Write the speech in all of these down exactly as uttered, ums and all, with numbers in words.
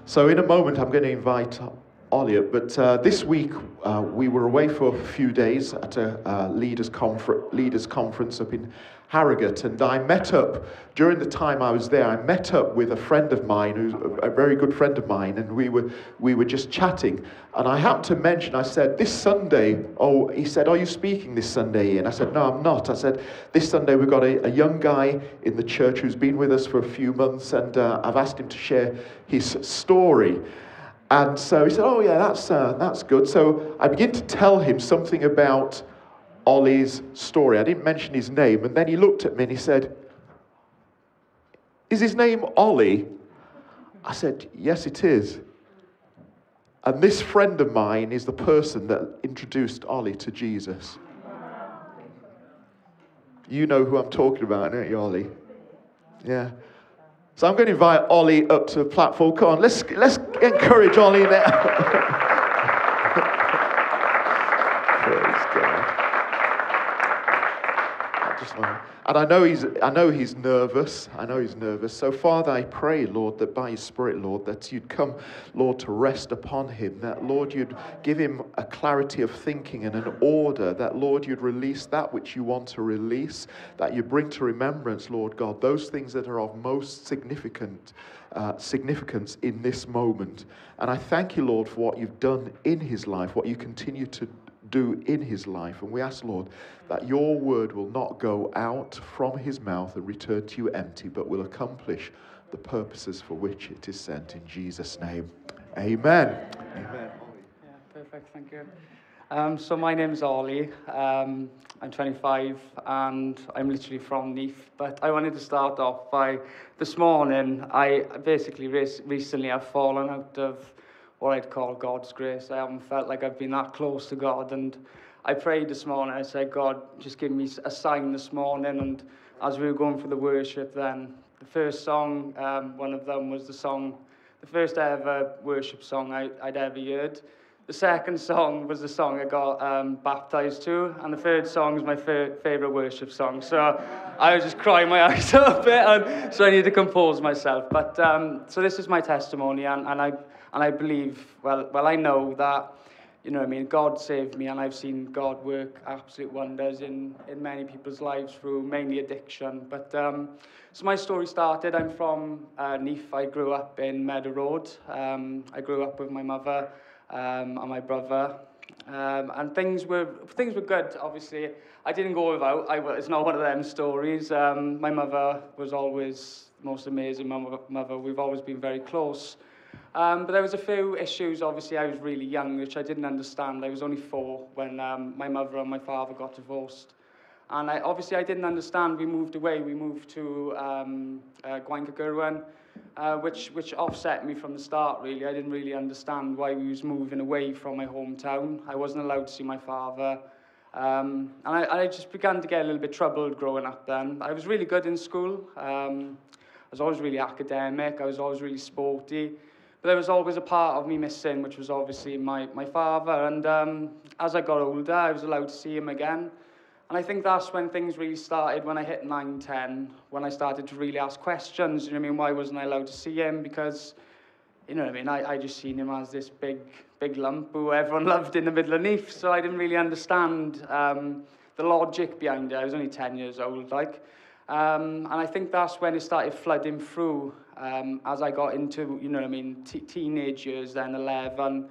So in a moment, I'm going to invite Ollie up, but uh, this week uh, we were away for a few days at a uh, leaders, confer- leaders conference up in Harrogate, and I met up, during the time I was there, I met up with a friend of mine, who's a very good friend of mine, and we were we were just chatting, and I happened to mention, I said, this Sunday, oh, he said, are you speaking this Sunday? And I said, no, I'm not. I said, this Sunday we've got a, a young guy in the church who's been with us for a few months, and uh, I've asked him to share his story. And so he said, oh yeah, that's uh, that's good. So I began to tell him something about Ollie's story. I didn't mention his name, and then he looked at me and he said, is his name Ollie? I said, yes, it is. And this friend of mine is the person that introduced Ollie to Jesus. You know who I'm talking about, don't you, Ollie? Yeah. So I'm going to invite Ollie up to the platform. Come on, let's let's encourage Ollie now. Praise God. I just want to, and I know he's I know he's nervous. I know he's nervous. So Father, I pray, Lord, that by your Spirit, Lord, that you'd come, Lord, to rest upon him. That, Lord, you'd give him a clarity of thinking and an order. That, Lord, you'd release that which you want to release. That you bring to remembrance, Lord God, those things that are of most significant uh, significance in this moment. And I thank you, Lord, for what you've done in his life, what you continue to do in his life. And we ask, Lord, that your word will not go out from his mouth and return to you empty, but will accomplish the purposes for which it is sent. In Jesus' name, amen. Amen. Yeah, perfect, thank you. Um, so my name's Ollie. Um, I'm twenty-five and I'm literally from Neath. But I wanted to start off by, this morning, I basically re- recently have fallen out of what I'd call God's grace. I haven't felt like I've been that close to God, and I prayed this morning. I said, God, just give me a sign this morning. And as we were going for the worship then, the first song, um, one of them was the song, the first ever worship song I, I'd ever heard. The second song was the song I got um, baptized to, and the third song is my fa- favourite worship song. So I was just crying my eyes out a bit, and so I need to compose myself. But um, so this is my testimony, and, and I and I believe, well, well, I know that, you know what I mean, God saved me, and I've seen God work absolute wonders in, in many people's lives through mainly addiction. But um, so my story started, I'm from uh, Neath. I grew up in Meadow Road. Um, I grew up with my mother um, and my brother. Um, and things were things were good, obviously. I didn't go without. I, it's not one of them stories. Um, my mother was always the most amazing mother, mother. We've always been very close. Um, but there was a few issues. Obviously, I was really young, which I didn't understand. I was only four when um, my mother and my father got divorced. And I, obviously, I didn't understand. We moved away. We moved to um, uh, Gwaun, uh, which which offset me from the start, really. I didn't really understand why we was moving away from my hometown. I wasn't allowed to see my father. Um, and I, I just began to get a little bit troubled growing up then. I was really good in school. Um, I was always really academic. I was always really sporty. But there was always a part of me missing, which was obviously my, my father. And um, as I got older, I was allowed to see him again. And I think that's when things really started, when I hit nine, ten, when I started to really ask questions. You know what I mean? Why wasn't I allowed to see him? Because, you know what I mean? I, I just seen him as this big, big lump who everyone loved in the middle of Neath. So I didn't really understand um, the logic behind it. I was only ten years old, like. Um, and I think that's when it started flooding through um, as I got into, you know what I mean, t- teenage years, then eleven.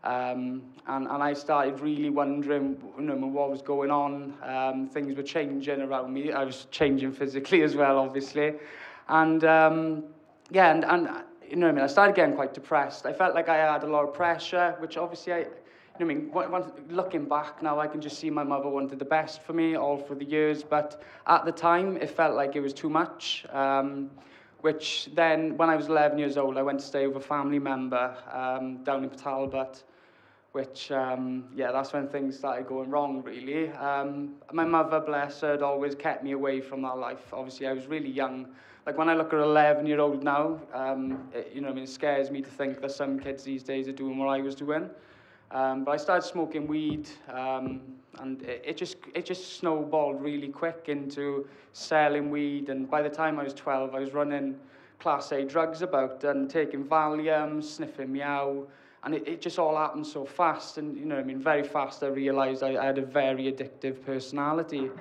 Um, and, and I started really wondering, you know, what was going on. Um, things were changing around me. I was changing physically as well, obviously. And, um, yeah, and, and, you know what I mean, I started getting quite depressed. I felt like I had a lot of pressure, which obviously I... I mean, looking back now, I can just see my mother wanted the best for me all through the years, but at the time, it felt like it was too much, um, which then, when I was eleven years old, I went to stay with a family member um, down in Talbot, which, um, yeah, that's when things started going wrong, really. Um, my mother, bless her, had always kept me away from that life. Obviously, I was really young. Like, when I look at an eleven-year-old now, um, it, you know, I mean, it scares me to think that some kids these days are doing what I was doing. Um, but I started smoking weed, um, and it, it just it just snowballed really quick into selling weed. And by the time I was twelve, I was running class A drugs about and taking Valium, sniffing meow, and it, it just all happened so fast. And you know, I mean, very fast I realised I, I had a very addictive personality.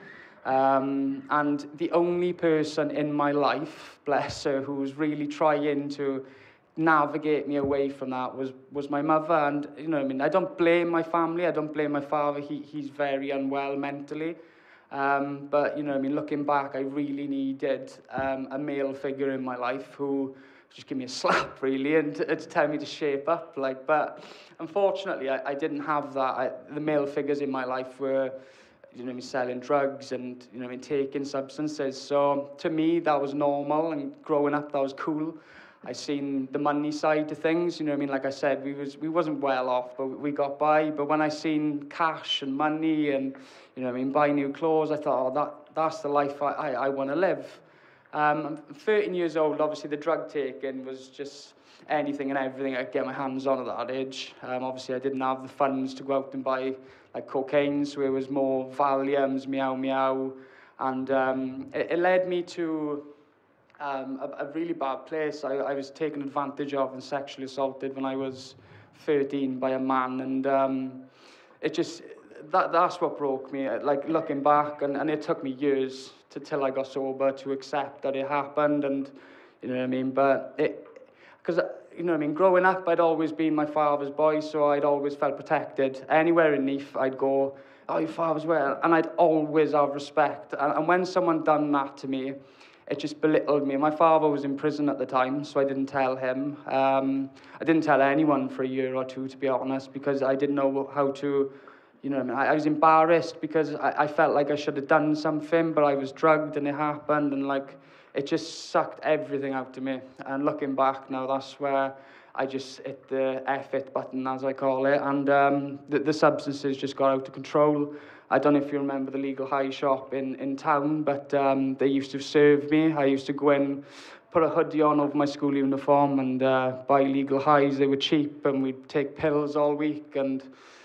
Um, and the only person in my life, bless her, who was really trying to navigate me away from that was was my mother. And you know, I mean, I don't blame my family. I don't blame my father. He he's very unwell mentally. Um, but, you know, I mean, looking back, I really needed um, a male figure in my life who just give me a slap, really, and to, to tell me to shape up. Like, but unfortunately, I, I didn't have that. I, the male figures in my life were, you know, I mean, selling drugs and, you know, I mean, taking substances. So to me, that was normal, and growing up, that was cool. I seen the money side to things, you know what I mean? Like I said, we was we wasn't well off, but we got by. But when I seen cash and money and, you know what I mean, buy new clothes, I thought, oh, that that's the life I, I, I want to live. Um, I'm thirteen years old, obviously the drug taking was just anything and everything I could get my hands on at that age. Um, obviously I didn't have the funds to go out and buy like cocaine, so it was more Valiums, meow meow, and um, it, it led me to Um, a, a really bad place. I, I was taken advantage of and sexually assaulted when I was thirteen by a man, and um, it just, that that's what broke me. Like, looking back, and, and it took me years to, till I got sober to accept that it happened, and you know what I mean. But it, because you know what I mean, growing up, I'd always been my father's boy, so I'd always felt protected. Anywhere in Neath, I'd go, oh, your father's where? And I'd always have respect. And, and when someone done that to me, it just belittled me. My father was in prison at the time, so I didn't tell him. Um, I didn't tell anyone for a year or two, to be honest, because I didn't know how to, you know what I mean? I, I was embarrassed because I, I felt like I should have done something, but I was drugged and it happened, and like, it just sucked everything out of me. And looking back now, that's where I just hit the F it button, as I call it, and um, the, the substances just got out of control. I don't know if you remember the Legal High shop in, in town, but um, they used to serve me. I used to go in, put a hoodie on over my school uniform and uh, buy Legal Highs. They were cheap, and we'd take pills all week. And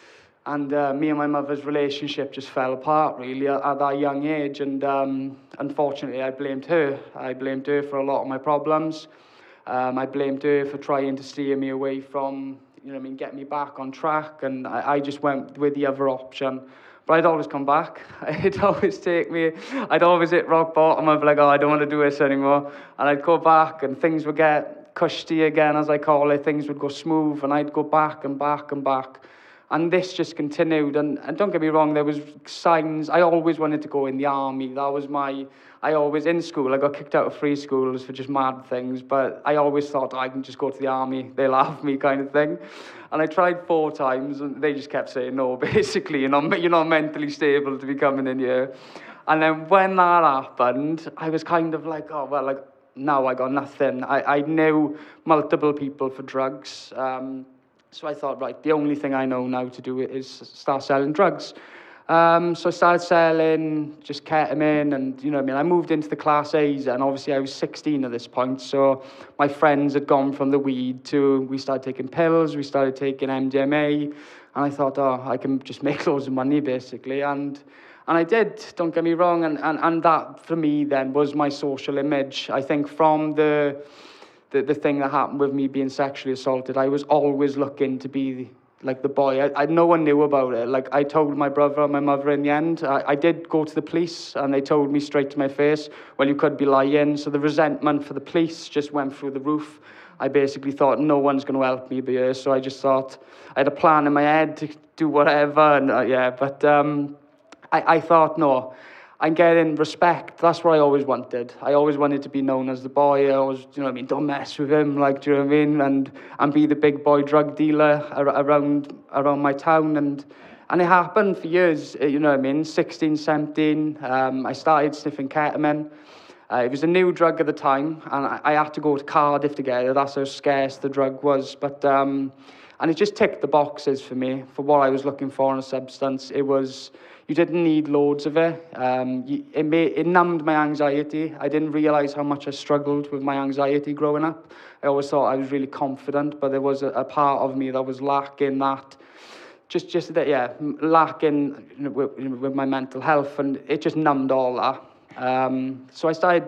and uh, me and my mother's relationship just fell apart, really, at, at that young age. And um, unfortunately, I blamed her. I blamed her for a lot of my problems. Um, I blamed her for trying to steer me away from, you know what I mean, get me back on track. And I, I just went with the other option. But I'd always come back. It'd always take me, I'd always hit rock bottom. I'd be like, oh, I don't want to do this anymore. And I'd go back, and things would get cushy again, as I call it. Things would go smooth, and I'd go back and back and back. And this just continued. And, and don't get me wrong, there was signs. I always wanted to go in the army. That was my, I always, in school, I got kicked out of free schools for just mad things. But I always thought, oh, I can just go to the army. They'll have me, kind of thing. And I tried four times, and they just kept saying no, basically. You're not, you're not mentally stable to be coming in here. And then when that happened, I was kind of like, oh, well, like, now I got nothing. I, I knew multiple people for drugs. Um, so I thought, right, the only thing I know now to do is start selling drugs. Um, so I started selling just ketamine, and, you know what I mean, I moved into the Class A's, and obviously I was sixteen at this point, so my friends had gone from the weed to, we started taking pills, we started taking M D M A, and I thought, oh, I can just make loads of money, basically, and and I did, don't get me wrong, and, and, and that, for me, then, was my social image. I think from the, the, the thing that happened with me being sexually assaulted, I was always looking to be like the boy. I, I, no one knew about it. Like, I told my brother and my mother in the end. I, I did go to the police, and they told me straight to my face, well, you could be lying. So the resentment for the police just went through the roof. I basically thought, no one's going to help me be here. So I just thought, I had a plan in my head to do whatever. And uh, yeah, but um, I, I thought, no, I'm getting respect. That's what I always wanted. I always wanted to be known as the boy. I always, you know what I mean, don't mess with him, like, do you know what I mean? And and be the big boy drug dealer ar- around around my town. And and it happened for years, you know what I mean, sixteen, seventeen. Um, I started sniffing ketamine. Uh, it was a new drug at the time, and I, I had to go to Cardiff to get it. That's how scarce the drug was. But um, and it just ticked the boxes for me, for what I was looking for in a substance. It was... You didn't need loads of it. Um, it, made, it numbed my anxiety. I didn't realise how much I struggled with my anxiety growing up. I always thought I was really confident, but there was a, a part of me that was lacking that, just, just that, yeah, lacking, you know, with, with my mental health, and it just numbed all that. Um, so I started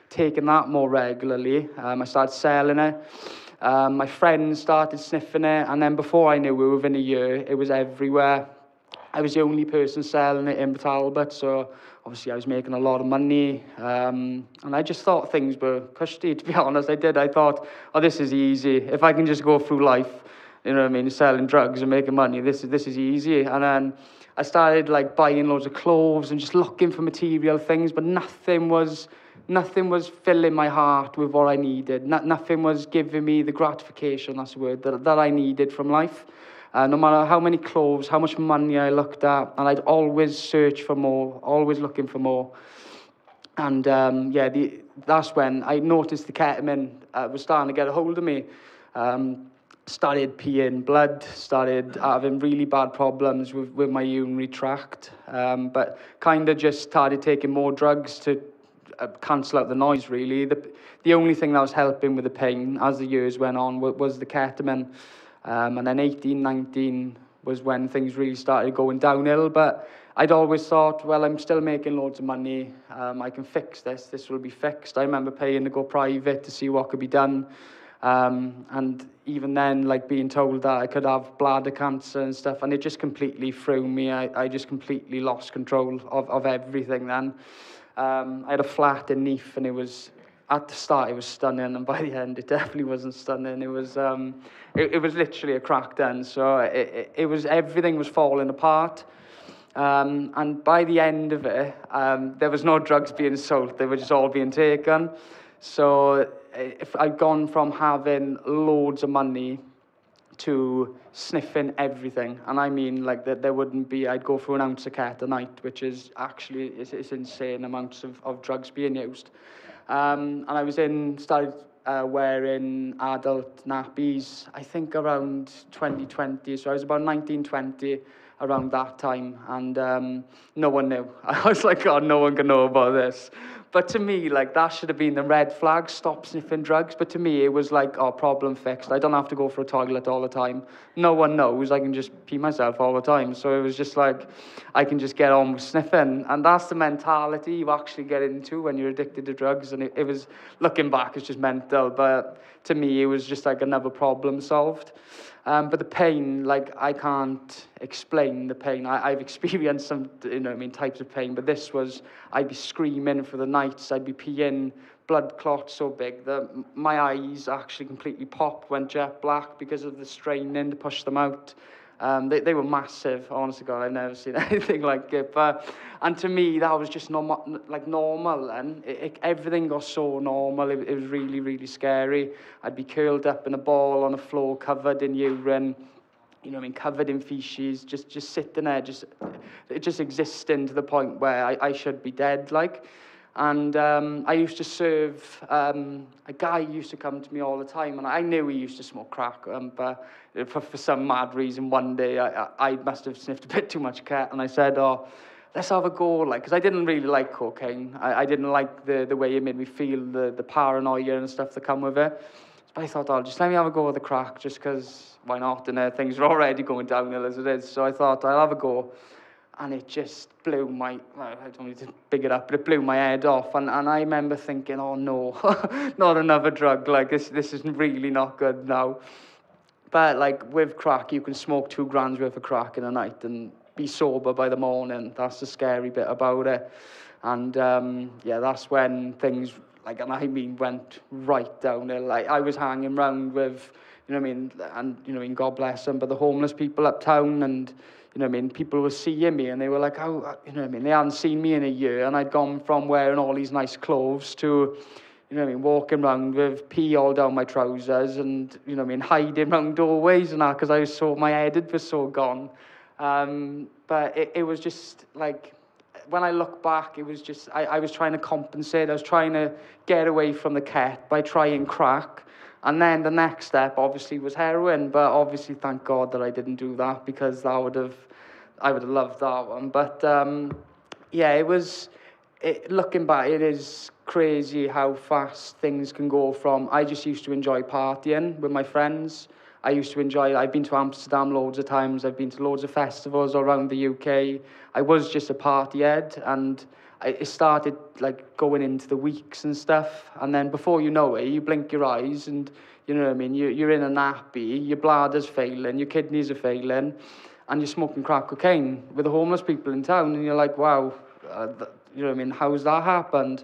taking that more regularly. Um, I started selling it. Um, my friends started sniffing it, and then before I knew it, within a year, it was everywhere. I was the only person selling it in Talbot, so obviously I was making a lot of money, um, and I just thought things were cushy, to be honest. I did. I thought, oh, this is easy. If I can just go through life, you know what I mean, selling drugs and making money, this is this is easy. And then I started like buying loads of clothes and just looking for material things, but nothing was nothing was filling my heart with what I needed. No, nothing was giving me the gratification, that's the word, that, that I needed from life. Uh, no matter how many clothes, how much money I looked at, and I'd always search for more, always looking for more. And um, yeah, the, that's when I noticed the ketamine uh, was starting to get a hold of me. Um, started peeing blood, started having really bad problems with, with my urinary tract, um, but kind of just started taking more drugs to uh, cancel out the noise, really. The, the only thing that was helping with the pain as the years went on was, was the ketamine. Um, and then eighteen, nineteen was when things really started going downhill. But I'd always thought, well, I'm still making loads of money. Um, I can fix this. This will be fixed. I remember paying to go private to see what could be done. Um, and even then, like being told that I could have bladder cancer and stuff, and it just completely threw me. I, I just completely lost control of, of everything then. Um, I had a flat in Neath, and it was... At the start, it was stunning, and by the end, it definitely wasn't stunning. It was, um, it, it was literally a crack den. So it, it, it was everything was falling apart. Um, and by the end of it, um, there was no drugs being sold; they were just all being taken. So if I'd gone from having loads of money to sniffing everything, and I mean like that, there wouldn't be. I'd go through an ounce of cat a night, which is actually it's, it's insane amounts of, of drugs being used. Um, and I was in, started uh, wearing adult nappies, I think around twenty twenty. So I was about nineteen, twenty around that time. And um, no one knew. I was like, God, no one can know about this. But to me, like, that should have been the red flag, stop sniffing drugs. But to me, it was like, oh, problem fixed. I don't have to go for a toilet all the time. No one knows. I can just pee myself all the time. So it was just like, I can just get on with sniffing. And that's the mentality you actually get into when you're addicted to drugs. And it, it was, looking back, it's just mental. But to me, it was just like another problem solved. Um, but the pain, like, I can't explain the pain. I, I've experienced some, you know, I mean, types of pain, but this was, I'd be screaming for the nights, I'd be peeing, blood clots so big that my eyes actually completely popped, went jet black because of the straining to push them out. Um, they, they were massive, honestly, God, I've never seen anything like it. But, and to me, that was just normal, like normal, and it, it, everything got so normal. It, it was really, really scary. I'd be curled up in a ball on the floor, covered in urine, you know what I mean, covered in feces, just, just sitting there, just, it just existing to the point where I, I should be dead, like. And um, I used to serve, um, a guy used to come to me all the time, and I knew he used to smoke crack, um, but for, for some mad reason, one day I, I must have sniffed a bit too much cat, and I said, oh, let's have a go, like, because I didn't really like cocaine. I, I didn't like the, the way it made me feel, the, the paranoia and stuff that come with it. But I thought, oh, just let me have a go with the crack, just because, why not? And uh, things are already going downhill as it is, so I thought, I'll have a go. And it just blew my, well, I don't need to big it up, but it blew my head off. And, and I remember thinking, oh no, not another drug, like this, this is really not good now. But like with crack, you can smoke two grams worth of crack in a night and be sober by the morning. That's the scary bit about it. And um, yeah, that's when things, like, and I mean, went right downhill. Like, I was hanging around with, you know what I mean, and, you know what I mean, God bless them, but the homeless people uptown, and, you know what I mean, people were seeing me, and they were like, oh, you know what I mean, they hadn't seen me in a year, and I'd gone from wearing all these nice clothes to, you know what I mean, walking around with pee all down my trousers, and, you know what I mean, hiding around doorways and that, because I was so, my head was so gone. Um, but it, it was just, like, when I look back, it was just, I, I was trying to compensate, I was trying to get away from the cat by trying crack. And then the next step, obviously, was heroin. But obviously, thank God that I didn't do that, because that would have, I would have loved that one. But um, yeah, it was, it, looking back, it is crazy how fast things can go from, I just used to enjoy partying with my friends. I used to enjoy, I've been to Amsterdam loads of times. I've been to loads of festivals around the U K. I was just a party head, and I, it started like going into the weeks and stuff. And then before you know it, you blink your eyes and, you know what I mean, you, you're in a nappy, your bladder's failing, your kidneys are failing, and you're smoking crack cocaine with the homeless people in town. And you're like, wow, uh, th- you know what I mean, how's that happened?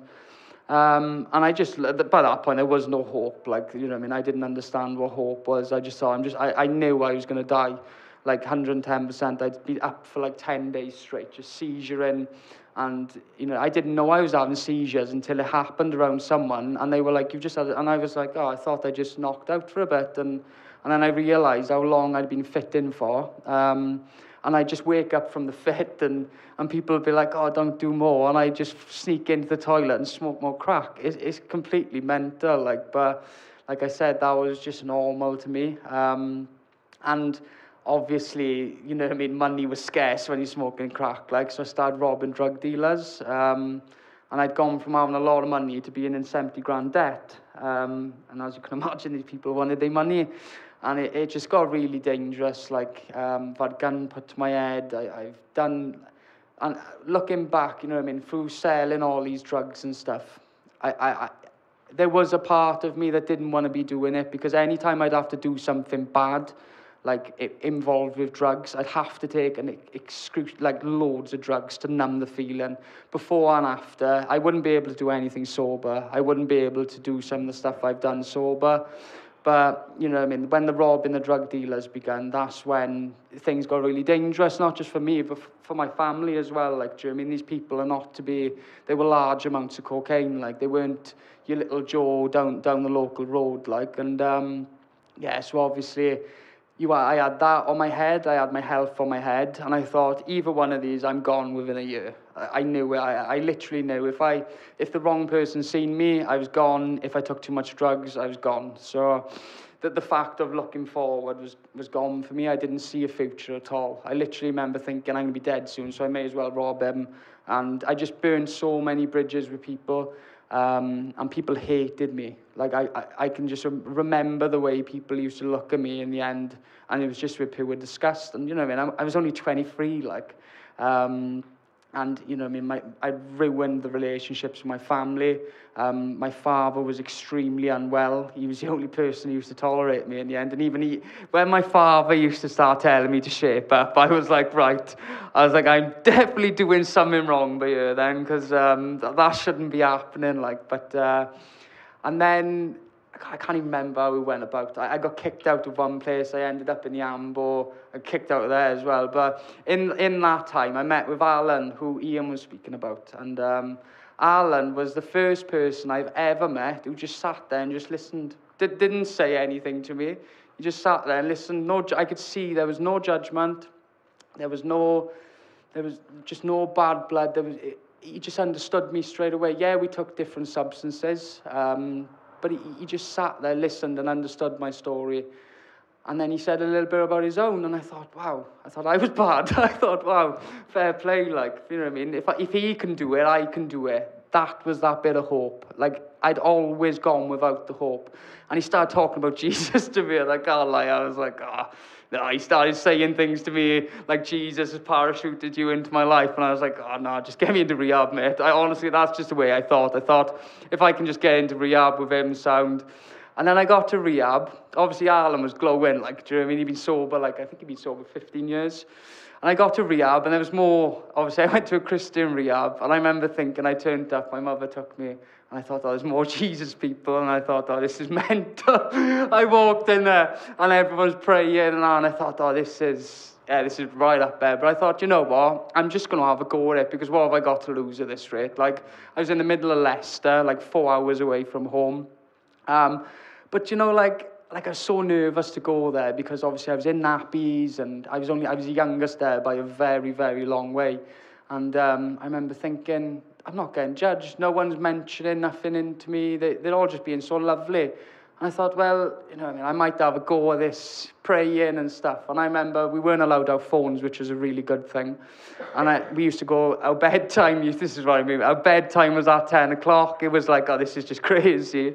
Um, and I just, by that point, there was no hope. Like, you know what I mean, I didn't understand what hope was. I just thought, I'm just, I, I knew I was going to die, like one hundred ten percent. I'd be up for like ten days straight, just seizuring. And, you know, I didn't know I was having seizures until it happened around someone. And they were like, you've just had it. And I was like, oh, I thought I just knocked out for a bit. And, and then I realised how long I'd been fit in for. Um, And I just wake up from the fit, and, and people would be like, oh, don't do more. And I just sneak into the toilet and smoke more crack. It's, it's completely mental. Like, but like I said, that was just normal to me. Um, and obviously, you know what I mean, money was scarce when you're smoking crack. Like, so I started robbing drug dealers. Um, and I'd gone from having a lot of money to being in seventy grand debt. Um, and as you can imagine, these people wanted their money. And it, it just got really dangerous. Like, um, I've had gun put to my head. I, I've done, and looking back, you know what I mean, through selling all these drugs and stuff, I, I, I there was a part of me that didn't want to be doing it, because anytime I'd have to do something bad, like it, involved with drugs, I'd have to take an excru- like loads of drugs to numb the feeling. Before and after, I wouldn't be able to do anything sober. I wouldn't be able to do some of the stuff I've done sober. But, you know what I mean, when the robbing the drug dealers began, that's when things got really dangerous, not just for me, but for my family as well. Like, do you know what I mean? These people are not to be, they were large amounts of cocaine. Like, they weren't your little Joe down down the local road, like. And, um, yeah, so obviously, you, I had that on my head, I had my health on my head, and I thought, either one of these, I'm gone within a year. I, I knew it, I, I literally knew. If I, if the wrong person seen me, I was gone. If I took too much drugs, I was gone. So that the fact of looking forward was, was gone for me. I didn't see a future at all. I literally remember thinking, I'm going to be dead soon, so I may as well rob him. And I just burned so many bridges with people. Um, and people hated me. Like, I, I, I can just remember the way people used to look at me in the end, and it was just with pure disgust. And, you know what I mean, I, I was only twenty-three, like, um, and, you know what I mean, my, I ruined the relationships with my family. Um, my father was extremely unwell. He was the only person who used to tolerate me in the end. And even he, when my father used to start telling me to shape up, I was like, right. I was like, I'm definitely doing something wrong by here then, because um, th- that shouldn't be happening. Like, but, uh, and then, I can't even remember how we went about. I, I got kicked out of one place. I ended up in the Ambo. I kicked out of there as well. But in in that time, I met with Alan, who Ian was speaking about. And um, Alan was the first person I've ever met who just sat there and just listened. Did, didn't say anything to me. He just sat there and listened. No, I could see there was no judgment. There was no, there was just no bad blood. There was. It, he just understood me straight away. Yeah, we took different substances. Um, But he, he just sat there, listened, and understood my story. And then he said a little bit about his own, and I thought, wow, I thought I was bad. I thought, wow, fair play, like, you know what I mean? If, I, if he can do it, I can do it. That was that bit of hope. Like, I'd always gone without the hope. And he started talking about Jesus to me, and I can't lie, I was like, ah. Oh. No, he started saying things to me like Jesus has parachuted you into my life, and I was like, oh no, just get me into rehab, mate. I honestly, that's just the way I thought. I thought if I can just get into rehab with him, sound. And then I got to rehab. Obviously, Alan was glowing, like, do you know what I mean? He'd been sober, like, I think he'd been sober fifteen years. And I got to rehab, and there was more. Obviously, I went to a Christian rehab, and I remember thinking, I turned up, my mother took me, and I thought, oh, there's more Jesus people, and I thought, oh, this is mental. I walked in there, and everyone's praying, and I thought, oh, this is, yeah, this is right up there. But I thought, you know what, I'm just going to have a go at it, because what have I got to lose at this rate? Like, I was in the middle of Leicester, like four hours away from home. Um, but, you know, like, like I was so nervous to go there, because obviously I was in nappies, and I was only, I was the youngest there by a very, very long way. And um, I remember thinking, I'm not getting judged. No one's mentioning nothing into me. They, they're all just being so lovely. And I thought, well, you know, I mean, I might have a go at this praying and stuff. And I remember we weren't allowed our phones, which was a really good thing. And I, we used to go, our bedtime, this is what I mean, our bedtime was at ten o'clock. It was like, oh, this is just crazy.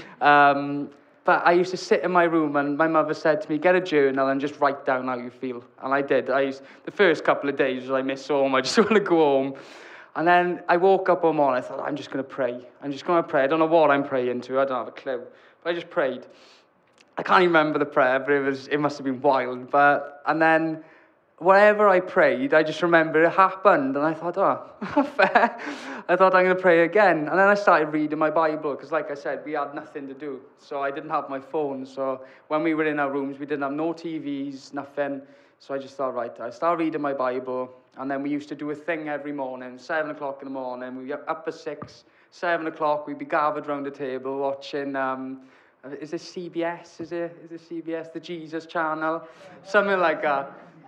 Um, But I used to sit in my room, and my mother said to me, get a journal and just write down how you feel. And I did. I used, the first couple of days, I missed home. I just want to go home. And then I woke up one morning, I thought, I'm just going to pray. I'm just going to pray. I don't know what I'm praying to. I don't have a clue. But I just prayed. I can't even remember the prayer, but it was it must have been wild. But and then whatever I prayed, I just remember it happened. And I thought, oh, fair. I thought I'm going to pray again. And then I started reading my Bible, because like I said, we had nothing to do. So I didn't have my phone. So when we were in our rooms, we didn't have no T Vs, nothing. So I just thought, right, I started reading my Bible. And then we used to do a thing every morning, seven o'clock in the morning. We'd be up at six, seven o'clock, we'd be gathered round the table watching... Um, Is it C B S? Is it? Is it C B S? The Jesus Channel, something like that.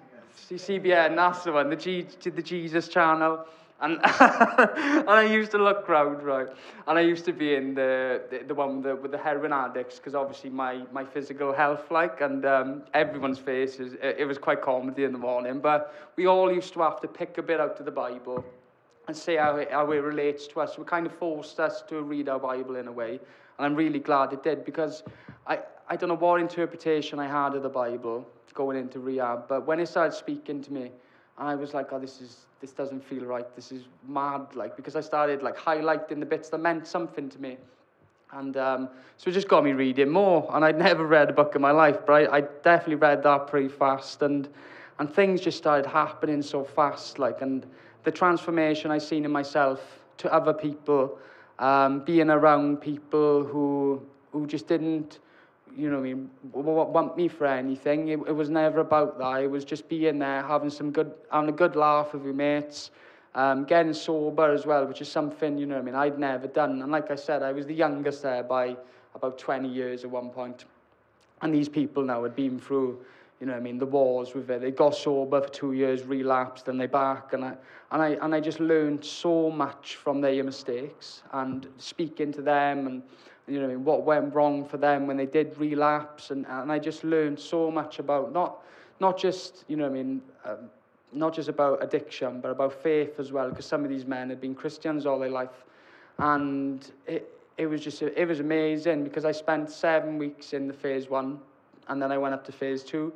C B S, that's the one. The G, the Jesus Channel, and and I used to look round, right, and I used to be in the the, the one with the, with the heroin addicts, because obviously my my physical health, like, and um, everyone's faces. It, it was quite comedy in the morning, but we all used to have to pick a bit out of the Bible and see how it, how it relates to us. So it kind of forced us to read our Bible in a way. And I'm really glad it did, because I, I don't know what interpretation I had of the Bible going into rehab, but when it started speaking to me, I was like, oh, this is this doesn't feel right. This is mad, like, because I started like highlighting the bits that meant something to me. And um, so it just got me reading more. And I'd never read a book in my life, but I, I definitely read that pretty fast. And and things just started happening so fast, like, and the transformation I seen in myself to other people, Um, being around people who who just didn't, you know what I mean, want me for anything. It, it was never about that. It was just being there, having some good, having a good laugh with your mates, um, getting sober as well, which is something, you know what I mean, I'd never done. And like I said, I was the youngest there by about twenty years at one point. And these people now had been through, you know what I mean, the wars with it. They got sober for two years, relapsed, and they back. And I and I and I just learned so much from their mistakes, and speaking to them, and you know what I mean, what went wrong for them when they did relapse, and, and I just learned so much about not not just, you know what I mean, um, not just about addiction, but about faith as well, because some of these men had been Christians all their life. And it it was just it was amazing, because I spent seven weeks in the phase one, and then I went up to phase two.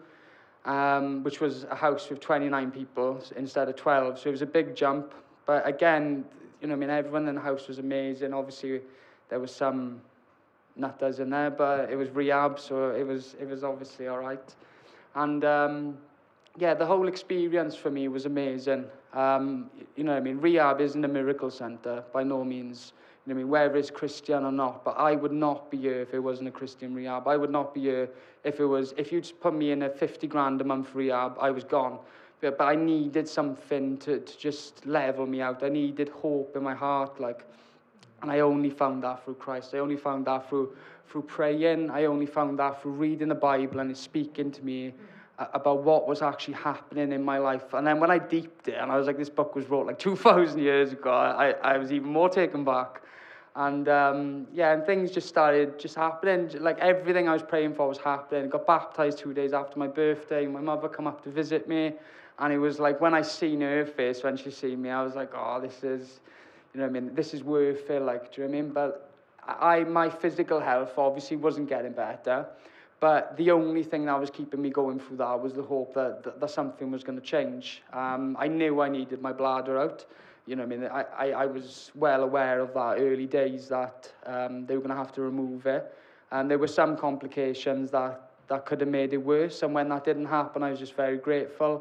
Um, which was a house with twenty-nine people instead of twelve. So it was a big jump. But again, you know what I mean, everyone in the house was amazing. Obviously, there was some nutters in there, but it was rehab, so it was it was obviously all right. And um, yeah, the whole experience for me was amazing. Um, you know what I mean, rehab isn't a miracle centre, by no means. You know what I mean, whether it's Christian or not, but I would not be here if it wasn't a Christian rehab. I would not be here if it was, if you'd put me in a fifty grand a month rehab, I was gone. But, but I needed something to, to just level me out. I needed hope in my heart, like, and I only found that through Christ. I only found that through, through praying. I only found that through reading the Bible and it speaking to me about what was actually happening in my life. And then when I deeped it, and I was like, this book was wrote like two thousand years ago, I, I was even more taken back. And um, yeah, and things just started just happening. Like everything I was praying for was happening. I got baptized two days after my birthday. My mother come up to visit me. And it was like, when I seen her face, when she seen me, I was like, oh, this is, you know what I mean, this is worth it, like, do you know what I mean? But I, my physical health obviously wasn't getting better. But the only thing that was keeping me going through that was the hope that, that, that something was going to change. Um, I knew I needed my bladder out. You know what I mean? I, I, I was well aware of that early days that um, they were going to have to remove it. And there were some complications that, that could have made it worse. And when that didn't happen, I was just very grateful.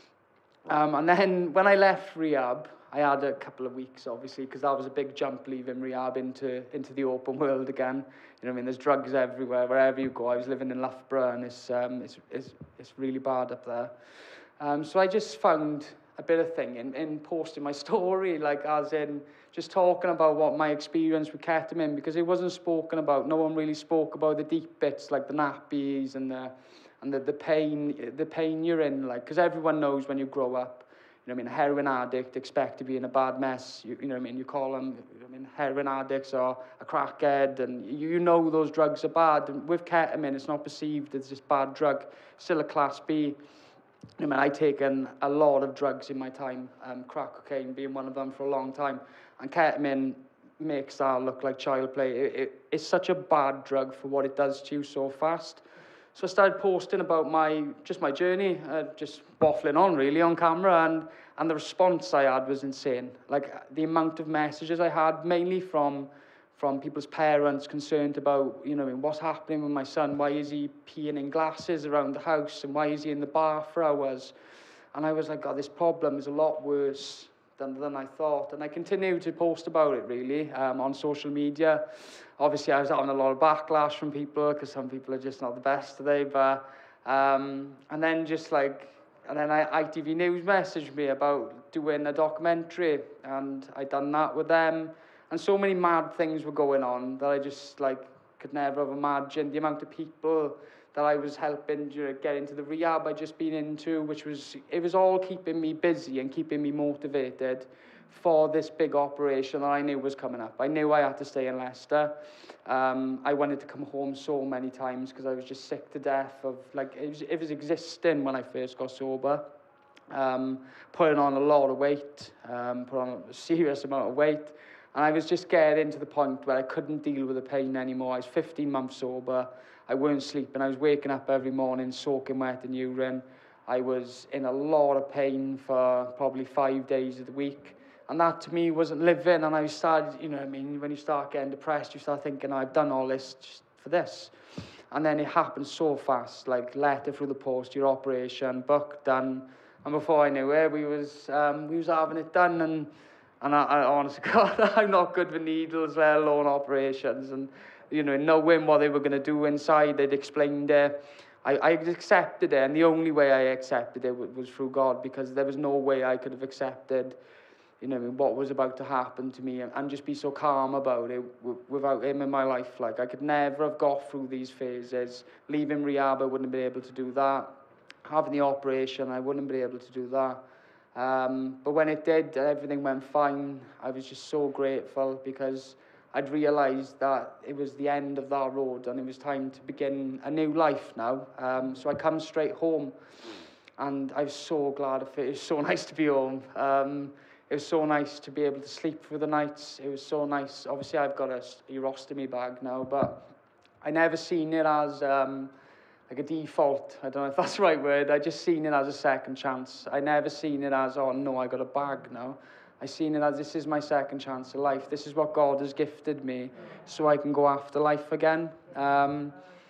Um, and then when I left rehab, I had a couple of weeks, obviously, because that was a big jump leaving rehab into, into the open world again. You know what I mean? There's drugs everywhere, wherever you go. I was living in Loughborough, and it's, um, it's, it's, it's really bad up there. Um, so I just found a bit of thing in, in posting my story, like as in just talking about what my experience with ketamine, because it wasn't spoken about. No one really spoke about the deep bits, like the nappies and the and the, the pain, the pain you're in, like, because everyone knows when you grow up, you know what I mean, a heroin addict, expect to be in a bad mess, you, you know what I mean, you call them, you know what I mean, heroin addicts or a crackhead, and you, you know those drugs are bad. And with ketamine, it's not perceived as this bad drug, still a class B. I mean, I've taken a lot of drugs in my time, um, crack cocaine being one of them for a long time, and ketamine makes that look like child play. It, it, it's such a bad drug for what it does to you so fast. So I started posting about my, just my journey, uh, just waffling on really on camera, and, and the response I had was insane. Like the amount of messages I had, mainly from, from people's parents concerned about, you know, what's happening with my son, why is he peeing in glasses around the house, and why is he in the bar for hours? And I was like, God, this problem is a lot worse than, than I thought. And I continued to post about it, really, um, on social media. Obviously, I was having a lot of backlash from people, because some people are just not the best today. But, um, and then just like, and then I, I T V News messaged me about doing a documentary, and I'd done that with them. And so many mad things were going on that I just like could never have imagined. The amount of people that I was helping, you know, get into the rehab I'd just been into, which was, it was all keeping me busy and keeping me motivated for this big operation that I knew was coming up. I knew I had to stay in Leicester. Um, I wanted to come home so many times because I was just sick to death of, like, it was, it was existing when I first got sober. Um, putting on a lot of weight, um, put on a serious amount of weight. And I was just getting to the point where I couldn't deal with the pain anymore. I was fifteen months sober. I weren't sleeping. I was waking up every morning, soaking wet in urine. I was in a lot of pain for probably five days of the week. And that to me wasn't living. And I started, you know what I mean, when you start getting depressed, you start thinking, I've done all this just for this. And then it happened so fast, like letter through the post, your operation, book done. And before I knew it, we was, um, we was having it done. And And I, I honestly, God, I'm not good with needles, let alone operations. And, you know, knowing what they were going to do inside, they'd explained it. I, I accepted it, and the only way I accepted it was, was through God, because there was no way I could have accepted, you know, what was about to happen to me and, and just be so calm about it w without him in my life. Like, I could never have got through these phases. Leaving rehab, I wouldn't have been able to do that. Having the operation, I wouldn't be able to do that. Um, but when it did, everything went fine. I was just so grateful, because I'd realised that it was the end of that road and it was time to begin a new life now. Um, so I come straight home, and I was so glad of it. It was so nice to be home. Um, it was so nice to be able to sleep through the nights. It was so nice. Obviously, I've got a urostomy bag now, but I never seen it as um, like a default. I don't know if that's the right word. I just seen it as a second chance. I never seen it as, oh no, I got a bag now. I seen it as, this is my second chance of life. This is what God has gifted me, so I can go after life again. Um,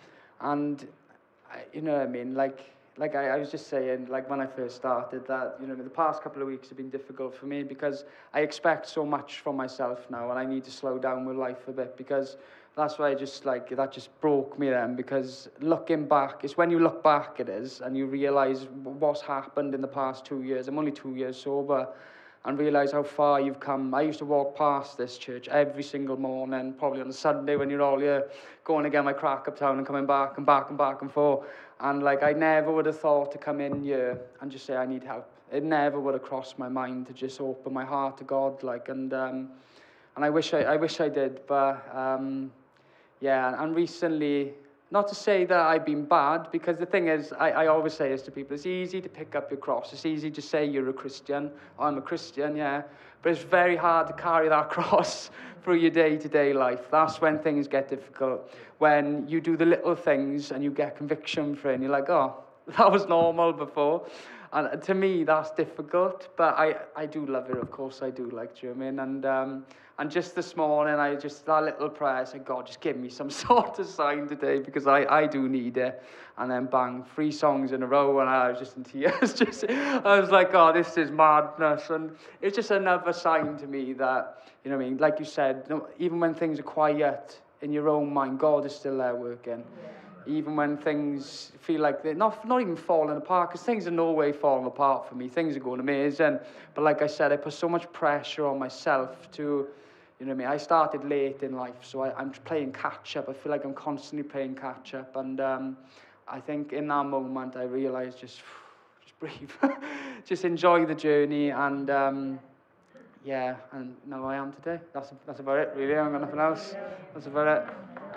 and I, you know what I mean? Like, like I, I was just saying, like when I first started, that, you know, the past couple of weeks have been difficult for me, because I expect so much from myself now, and I need to slow down with life a bit, because that's why I just, like, that just broke me then, because looking back, it's when you look back it is, and you realise what's happened in the past two years. I'm only two years sober, and realise how far you've come. I used to walk past this church every single morning, probably on a Sunday when you're all here, going to get my crack uptown and coming back and back and back and forth. And, like, I never would have thought to come in here and just say, I need help. It never would have crossed my mind to just open my heart to God, like, and um, and I wish I, I wish I did, but um, yeah, and recently, not to say that I've been bad, because the thing is, I, I always say this to people, it's easy to pick up your cross, it's easy to say you're a Christian, I'm a Christian, yeah, but it's very hard to carry that cross through your day-to-day life. That's when things get difficult, when you do the little things and you get conviction for it, and you're like, oh, that was normal before. And to me, that's difficult, but I, I do love it, of course I do, like, do you know what I mean? And, um, and just this morning, I just, that little prayer, I said, God, just give me some sort of sign today, because I, I do need it. And then bang, three songs in a row, and I was just in tears. just, I was like, oh, this is madness. And it's just another sign to me that, you know what I mean, like you said, even when things are quiet in your own mind, God is still there working. Even when things feel like they're not, not even falling apart, because things are no way falling apart for me. Things are going amazing. But like I said, I put so much pressure on myself to, you know what I mean? I started late in life, so I, I'm playing catch-up. I feel like I'm constantly playing catch-up. And um, I think in that moment, I realised just, just breathe. Just enjoy the journey. And um, yeah, and now I am today. That's, that's about it, really. I haven't got nothing else. That's about it.